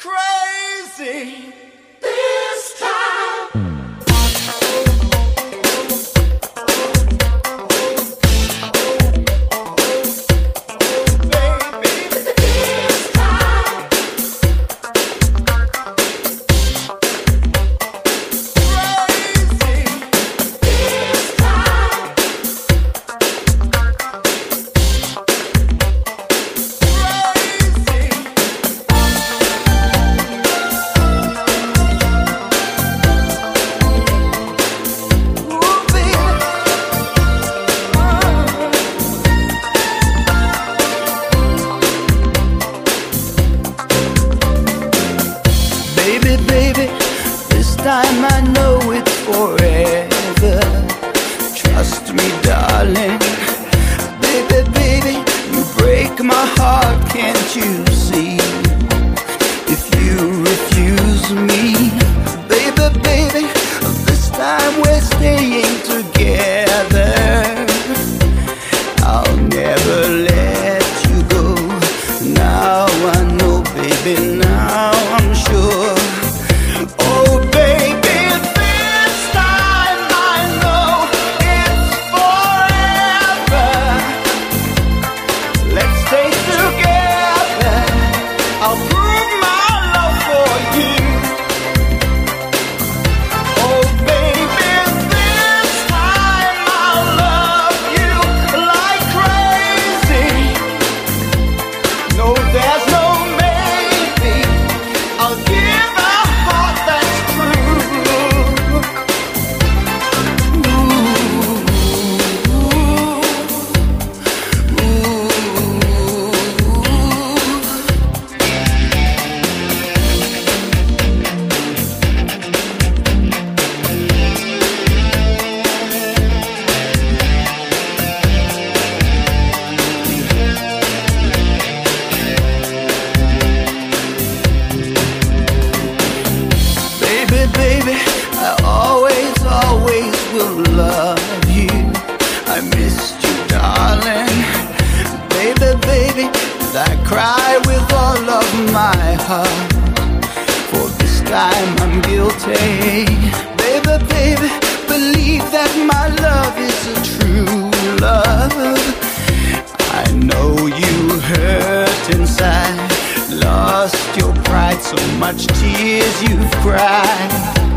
crazy this time. Time I know it's forever. Trust me, darling. Baby, baby, you break my heart, can't you see? If you refuse me, baby, baby, this time we're staying together. I'll never let you go. Now I know, baby, now I'm sure. Oh, baby, this time I know it's forever. Let's stay together. I'll prove my love for you. Oh, baby, this time I'll love you like crazy. No, there's no maybe. I'll give a heart that's true. Baby, baby, I always, always will love you. I missed you, darling. Baby, baby, I cry with all of my heart. For this time I'm guilty. Baby, baby, believe that my love is a true love. I know you hurt inside, lost your pride, so much tears you've cried.